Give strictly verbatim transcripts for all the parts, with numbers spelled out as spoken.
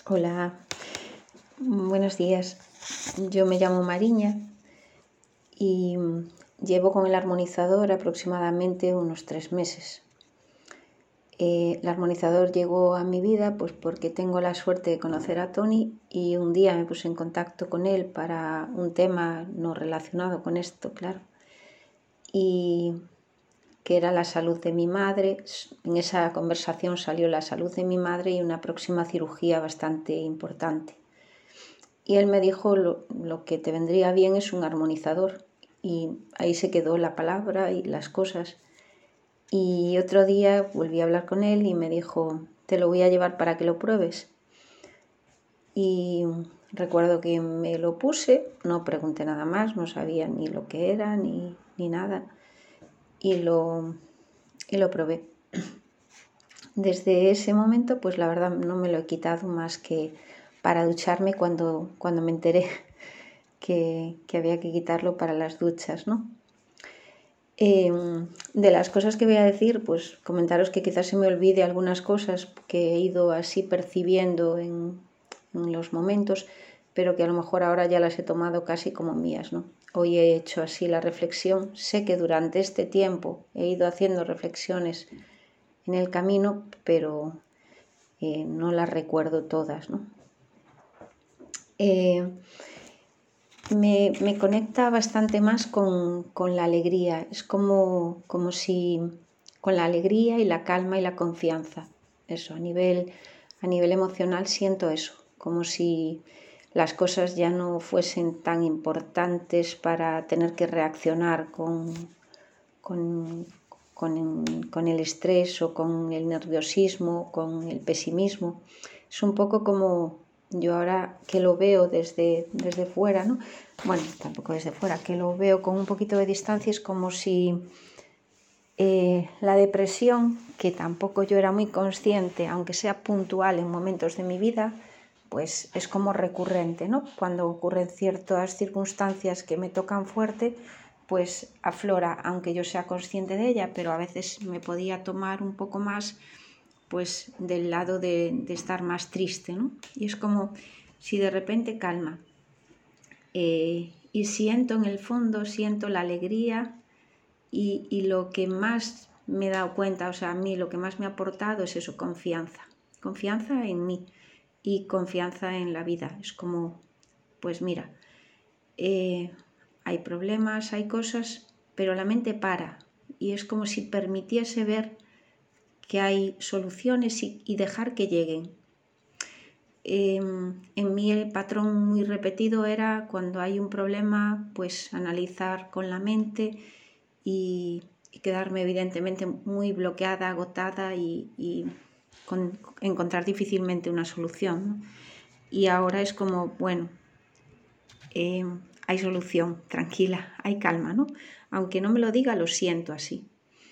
Hola, buenos días. Yo me llamo Mariña y llevo con el armonizador aproximadamente unos tres meses. Eh, el armonizador llegó a mi vida pues porque tengo la suerte de conocer a Tony y un día me puse en contacto con él para un tema no relacionado con esto, claro, y que era la salud de mi madre. En esa conversación salió la salud de mi madre y una próxima cirugía bastante importante. Y él me dijo, lo, lo que te vendría bien es un armonizador. Y ahí se quedó la palabra y las cosas. Y otro día volví a hablar con él y me dijo, te lo voy a llevar para que lo pruebes. Y recuerdo que me lo puse, no pregunté nada más, no sabía ni lo que era ni, ni nada. Y lo, y lo probé. Desde ese momento, pues la verdad no me lo he quitado más que para ducharme cuando, cuando me enteré que, que había que quitarlo para las duchas, ¿no? Eh, de las cosas que voy a decir, pues comentaros que quizás se me olvide algunas cosas que he ido así percibiendo en, en los momentos, pero que a lo mejor ahora ya las he tomado casi como mías, ¿no? Hoy he hecho así la reflexión. Sé que durante este tiempo he ido haciendo reflexiones en el camino, pero eh, no las recuerdo todas, ¿no? Eh, me, me conecta bastante más con, con la alegría. Es como, como si con la alegría y la calma y la confianza. Eso, a nivel, a nivel emocional siento eso, como si las cosas ya no fuesen tan importantes para tener que reaccionar con, con, con, con el estrés o con el nerviosismo, con el pesimismo. Es un poco como yo ahora que lo veo desde, desde fuera, ¿no? Bueno, tampoco desde fuera, que lo veo con un poquito de distancia, es como si eh, la depresión, que tampoco yo era muy consciente, aunque sea puntual en momentos de mi vida, pues es como recurrente, ¿no? Cuando ocurren ciertas circunstancias que me tocan fuerte, pues aflora, aunque yo sea consciente de ella, pero a veces me podía tomar un poco más pues del lado de, de estar más triste, ¿no? Y es como si de repente calma. Eh, y siento en el fondo, siento la alegría y, y lo que más me he dado cuenta, o sea, a mí lo que más me ha aportado es eso, confianza. Confianza en mí y confianza en la vida. Es como, pues mira, eh, hay problemas, hay cosas, pero la mente para y es como si permitiese ver que hay soluciones y, y dejar que lleguen. Eh, en mí el patrón muy repetido era cuando hay un problema, pues analizar con la mente y, y quedarme evidentemente muy bloqueada, agotada y, y con, encontrar difícilmente una solución, ¿no? Y ahora es como, bueno, eh, hay solución, tranquila, hay calma, ¿no? Aunque no me lo diga, lo siento así.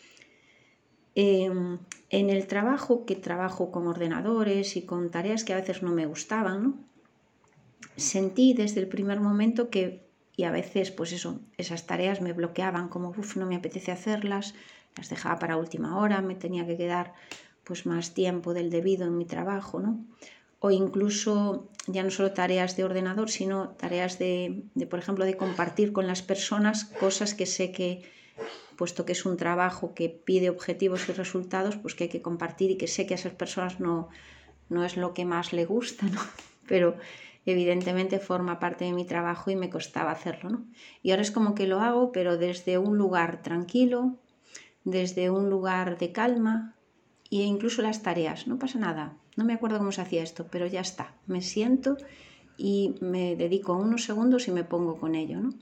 Eh, en el trabajo, que trabajo con ordenadores y con tareas que a veces no me gustaban, ¿no? Sentí desde el primer momento que, y a veces pues eso, esas tareas me bloqueaban, como uff, no me apetece hacerlas, las dejaba para última hora, me tenía que quedar pues más tiempo del debido en mi trabajo, ¿no? O incluso ya no solo tareas de ordenador, sino tareas de, de, por ejemplo, de compartir con las personas cosas que sé que, puesto que es un trabajo que pide objetivos y resultados, pues que hay que compartir y que sé que a esas personas no, no es lo que más le gusta, ¿no? Pero evidentemente forma parte de mi trabajo y me costaba hacerlo, ¿no? Y ahora es como que lo hago, pero desde un lugar tranquilo, desde un lugar de calma e incluso las tareas, no pasa nada, no me acuerdo cómo se hacía esto, pero ya está, me siento y me dedico unos segundos y me pongo con ello, ¿no?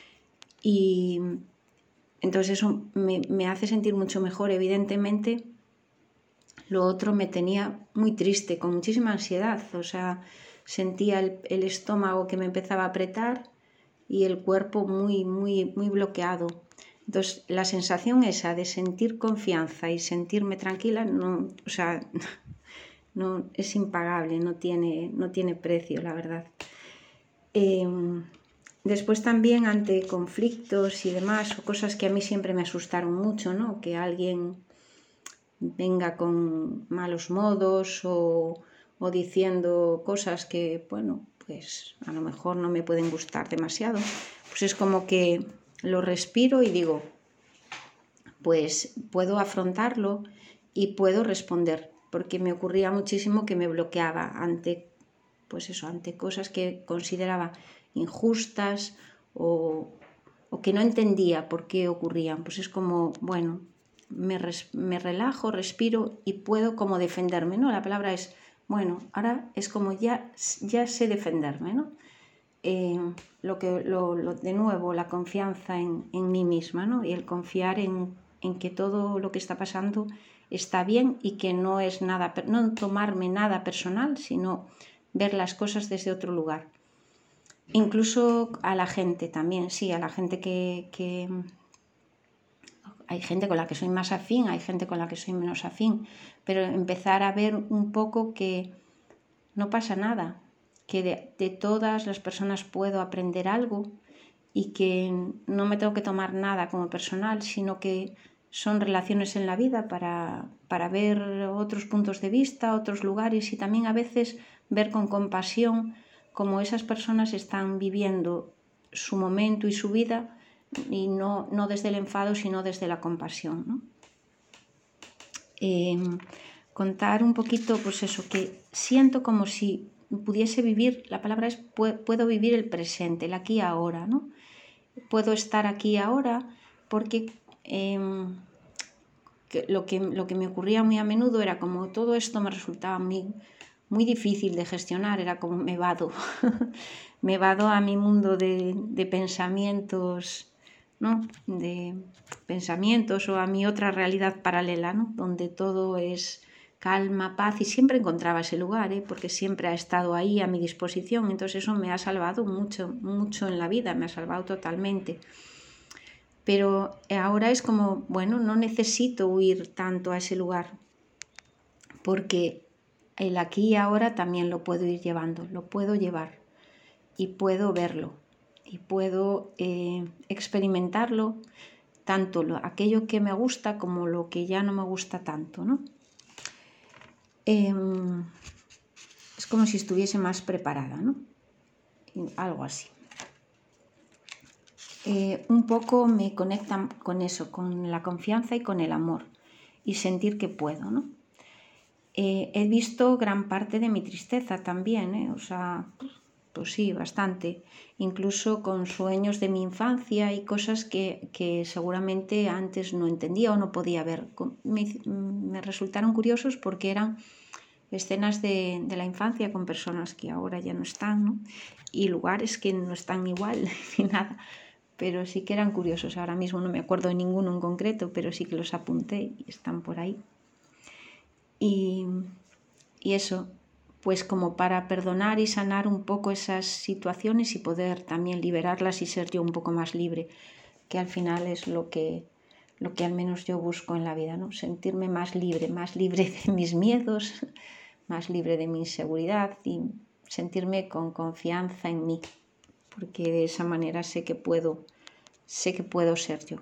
Y entonces eso me, me hace sentir mucho mejor, evidentemente. Lo otro me tenía muy triste, con muchísima ansiedad, o sea, sentía el, el estómago que me empezaba a apretar y el cuerpo muy, muy, muy bloqueado. Entonces, la sensación esa de sentir confianza y sentirme tranquila, no, o sea, no, es impagable, no tiene, no tiene precio, la verdad. Eh, después también ante conflictos y demás, o cosas que a mí siempre me asustaron mucho, ¿no? Que alguien venga con malos modos o, o diciendo cosas que, bueno, pues a lo mejor no me pueden gustar demasiado, pues es como que lo respiro y digo, pues puedo afrontarlo y puedo responder, porque me ocurría muchísimo que me bloqueaba ante, pues eso, ante cosas que consideraba injustas o, o que no entendía por qué ocurrían. Pues es como, bueno, me, res, me relajo, respiro y puedo como defenderme, ¿no? La palabra es, bueno, ahora es como ya, ya sé defenderme, ¿no? Eh, lo que, lo, lo, de nuevo, la confianza en, en mí misma, ¿no? Y el confiar en, en que todo lo que está pasando está bien y que no es nada, no tomarme nada personal, sino ver las cosas desde otro lugar. Incluso a la gente también, sí, a la gente que, que hay gente con la que soy más afín, hay gente con la que soy menos afín, pero empezar a ver un poco que no pasa nada, que de, de todas las personas puedo aprender algo y que no me tengo que tomar nada como personal, sino que son relaciones en la vida para, para ver otros puntos de vista, otros lugares y también a veces ver con compasión cómo esas personas están viviendo su momento y su vida y no, no desde el enfado, sino desde la compasión, ¿no? Eh, contar un poquito, pues eso, que siento como si pudiese vivir, la palabra es puedo vivir el presente, el aquí y ahora, ¿no? Puedo estar aquí ahora porque eh, que lo, que, lo que me ocurría muy a menudo era como todo esto me resultaba muy, muy difícil de gestionar, era como me vado, me vado a mi mundo de, de pensamientos, ¿no? De pensamientos o a mi otra realidad paralela, ¿no? Donde todo es calma, paz y siempre encontraba ese lugar, ¿eh? Porque siempre ha estado ahí a mi disposición, entonces eso me ha salvado mucho, mucho en la vida, me ha salvado totalmente. Pero ahora es como, bueno, no necesito huir tanto a ese lugar, porque el aquí y ahora también lo puedo ir llevando, lo puedo llevar y puedo verlo y puedo eh, experimentarlo, tanto lo, aquello que me gusta como lo que ya no me gusta tanto, ¿no? Eh, es como si estuviese más preparada, ¿no? Algo así. Eh, un poco me conectan con eso, con la confianza y con el amor y sentir que puedo, ¿no? Eh, he visto gran parte de mi tristeza también, ¿eh? O sea, pues sí, bastante, incluso con sueños de mi infancia y cosas que, que seguramente antes no entendía o no podía ver. Me, me resultaron curiosos porque eran escenas de, de la infancia con personas que ahora ya no están, ¿no? Y lugares que no están igual ni nada. Pero sí que eran curiosos. Ahora mismo no me acuerdo de ninguno en concreto, pero sí que los apunté y están por ahí. Y, y eso, pues como para perdonar y sanar un poco esas situaciones y poder también liberarlas y ser yo un poco más libre, que al final es lo que, lo que al menos yo busco en la vida, ¿no? Sentirme más libre, más libre de mis miedos, más libre de mi inseguridad y sentirme con confianza en mí, porque de esa manera sé que puedo, sé que puedo ser yo.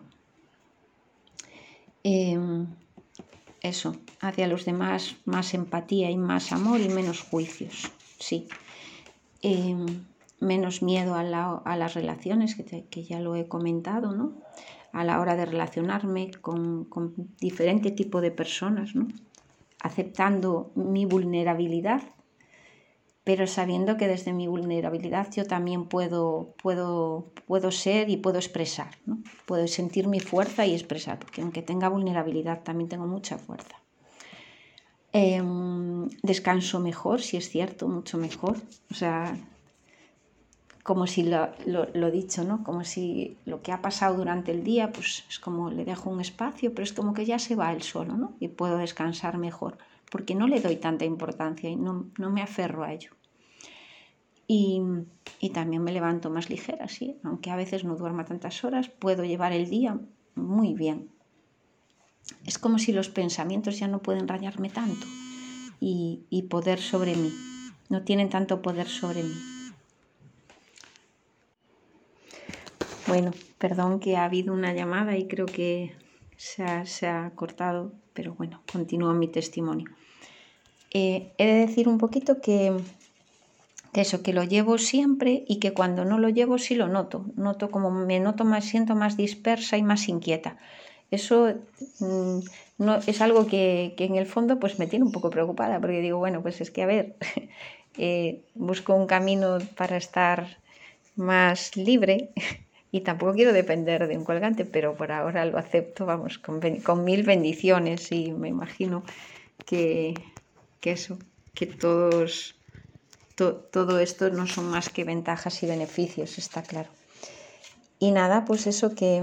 Eh, eso, hacia los demás más empatía y más amor y menos juicios, sí. Eh, menos miedo a, la, a las relaciones, que, te, que ya lo he comentado, ¿no? A la hora de relacionarme con, con diferente tipo de personas, ¿no? Aceptando mi vulnerabilidad, pero sabiendo que desde mi vulnerabilidad yo también puedo, puedo, puedo ser y puedo expresar, ¿no? Puedo sentir mi fuerza y expresar, porque aunque tenga vulnerabilidad también tengo mucha fuerza. Eh, descanso mejor, si es cierto, mucho mejor. O sea, como si lo, lo, lo dicho, ¿no? Como si lo que ha pasado durante el día, pues es como le dejo un espacio, pero es como que ya se va él solo, ¿no? Y puedo descansar mejor, porque no le doy tanta importancia y no, no me aferro a ello. Y, y también me levanto más ligera, sí, aunque a veces no duerma tantas horas, puedo llevar el día muy bien. Es como si los pensamientos ya no pueden rayarme tanto y, y poder sobre mí, no tienen tanto poder sobre mí. Bueno, perdón que ha habido una llamada y creo que se ha, se ha cortado, pero bueno, continúa mi testimonio. Eh, he de decir un poquito que, que eso, que lo llevo siempre y que cuando no lo llevo sí lo noto. Noto como me noto más, siento más dispersa y más inquieta. Eso mmm, no, es algo que, que en el fondo pues me tiene un poco preocupada, porque digo, bueno, pues es que a ver, eh, busco un camino para estar más libre y tampoco quiero depender de un colgante, pero por ahora lo acepto, vamos, con, con mil bendiciones, y me imagino que, que eso, que todos, to, todo esto no son más que ventajas y beneficios, está claro. Y nada, pues eso, que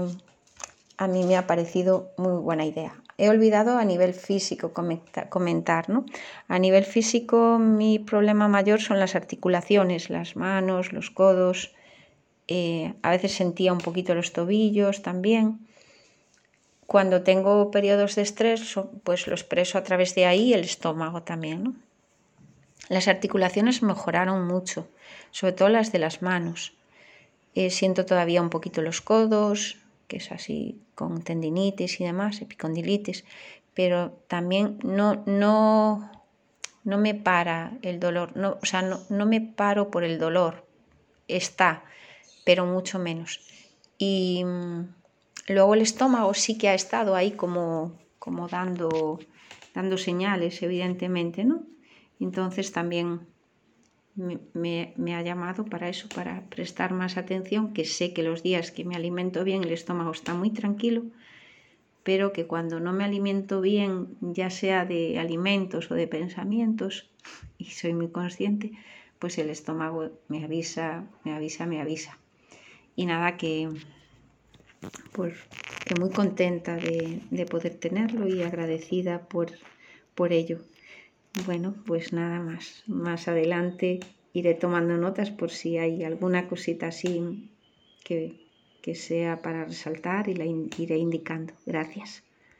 a mí me ha parecido muy buena idea. He olvidado a nivel físico comentar, ¿no? A nivel físico mi problema mayor son las articulaciones, las manos, los codos. Eh, a veces sentía un poquito los tobillos también. Cuando tengo periodos de estrés, pues lo expreso a través de ahí, el estómago también, ¿no? Las articulaciones mejoraron mucho, sobre todo las de las manos. Eh, siento todavía un poquito los codos, que es así con tendinitis y demás, epicondilitis, pero también no, no, no me para el dolor, no, o sea, no, no me paro por el dolor, está, pero mucho menos. Y mmm, luego el estómago sí que ha estado ahí como, como dando, dando señales, evidentemente, ¿no? Entonces también me, me, me ha llamado para eso, para prestar más atención, que sé que los días que me alimento bien el estómago está muy tranquilo, pero que cuando no me alimento bien, ya sea de alimentos o de pensamientos, y soy muy consciente, pues el estómago me avisa, me avisa, me avisa. Y nada, que, pues, que muy contenta de, de poder tenerlo y agradecida por, por ello. Bueno, pues nada más. Más adelante iré tomando notas por si hay alguna cosita así que, que sea para resaltar, y la iré indicando. Gracias.